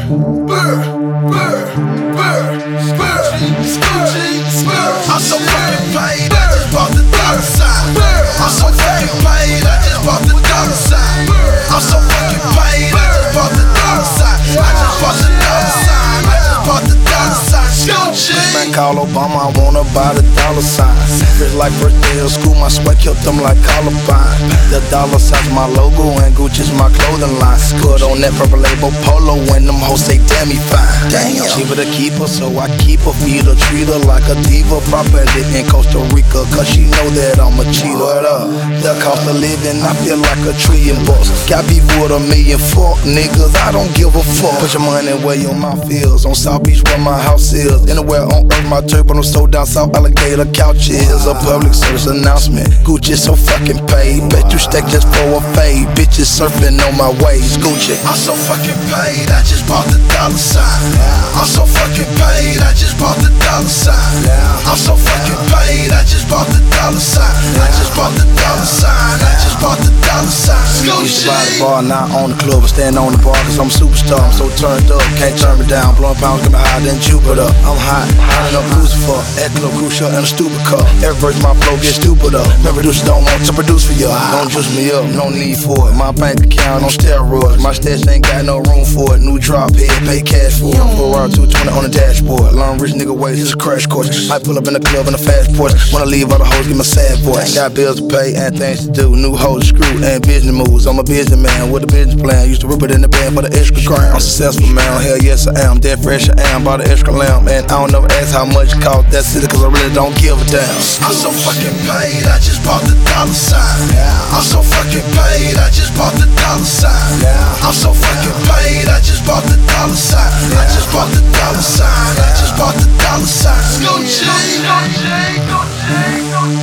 I'm so fucking paid, I just bought the dollar sign. I'm so fucking paid, I just bought the dollar sign. I'm so fucking paid, I just bought the dollar sign. I just bought the dollar sign. I just bought the dollar sign. Man, call Obama, I wanna buy the dollar sign. Feel like first day of school, my sweat kept them like Columbine. The dollar sign's my logo and Gucci's my clothing line. Put on that purple label polo when them hoes say damn me fine. Damn, cheaper to keep her, so I keep her, feed her, treat her like a diva. Property in Costa Rica, cause she know that I'm a cheater. What up? The cost of living, I feel like $1 trillion bucks. Got beef with $1 million, fuck niggas, I don't give a fuck. Put your money where your mouth is, on South Beach where my house is. Anywhere on earth, my turf, but I'm so down south, alligator couch is a public service announcement. Gucci so fucking paid, bet you stack just for a fade. Bitches surfing on my waves, Gucci. I'm so fucking paid, I just bought the dollar sign. I'm so fucking paid, I just bought the dollar sign. I'm so fucking paid, I just bought the dollar sign. I just bought the dollar sign. I just bought the dollar sign. Used to buy the bar, now on the club, but stand on the bar cause I'm a superstar. I'm so turned up, can't turn me down. Blowing pounds, get me higher than Jupiter. I'm hot, hot enough Lucifer. At Club Crucial in a stupid car. Every verse my flow gets stupider. My producers don't want to produce for you. Don't juice me up, no need for it. My bank account on steroids. My stash ain't got no room for it. New drop head, pay cash for it. Ferrari 220 on the dashboard. Learn rich nigga ways, it's a crash course. I pull up in the club in a fast Porsche. Wanna leave all the hoes, get my sad voice. Got bills to pay and things to do. New hoes to screw and business moves. I'm a businessman with a business plan. Used to rip it in the band for the extra crown. I'm successful man, hell yes I am. Dead fresh I am, bought an extra lamb. And I don't never ask how much it cost that city cause I really don't give a damn. I'm so fucking paid, I just bought the dollar sign. I'm so fucking paid, I just bought the dollar sign. I'm so fucking paid, I just bought the dollar sign. I just bought the dollar sign. I just bought the dollar sign. Go Jay, go Jay, go Jay, go Jay.